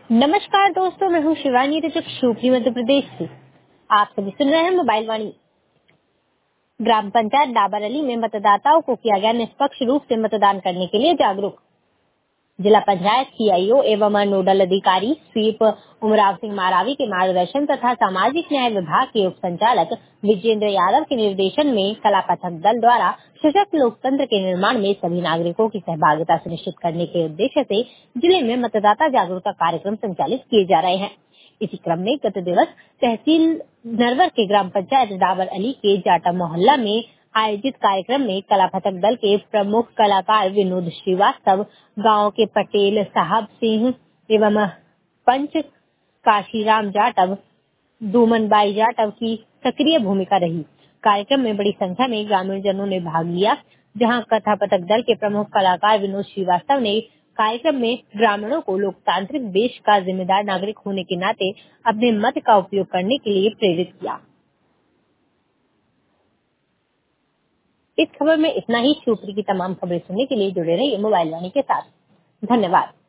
नमस्कार दोस्तों, मैं हूँ शिवानी रजक शिवपुरी मध्य प्रदेश से। आप सभी सुन रहे हैं मोबाइल वाणी। ग्राम पंचायत डाबर अली में मतदाताओं को किया गया निष्पक्ष रूप से मतदान करने के लिए जागरूक। जिला पंचायत सीआईओ एवं नोडल अधिकारी स्वीप उमराव सिंह मारावी के मार्गदर्शन तथा सामाजिक न्याय विभाग के उप संचालक विजेंद्र यादव के निर्देशन में कला पथक दल द्वारा सशक्त लोकतंत्र के निर्माण में सभी नागरिकों की सहभागिता सुनिश्चित करने के उद्देश्य से जिले में मतदाता जागरूकता कार्यक्रम संचालित किए जा रहे हैं। इसी क्रम में गत दिवस तहसील नरवर के ग्राम पंचायत डाबर अली के जाटा मोहल्ला में आयोजित कार्यक्रम में कला पथक दल के प्रमुख कलाकार विनोद श्रीवास्तव, गांव के पटेल साहब सिंह एवं पंच काशीराम जाटव, डूमनबाई जाटव की सक्रिय भूमिका रही। कार्यक्रम में बड़ी संख्या में ग्रामीण जनों ने भाग लिया, जहां कथा पथक दल के प्रमुख कलाकार विनोद श्रीवास्तव ने कार्यक्रम में ग्रामीणों को लोकतांत्रिक देश का जिम्मेदार नागरिक होने के नाते अपने मत का उपयोग करने के लिए प्रेरित किया। इस खबर में इतना ही। शिवपुरी की तमाम खबरें सुनने के लिए जुड़े रहिए मोबाइल वाणी के साथ। धन्यवाद।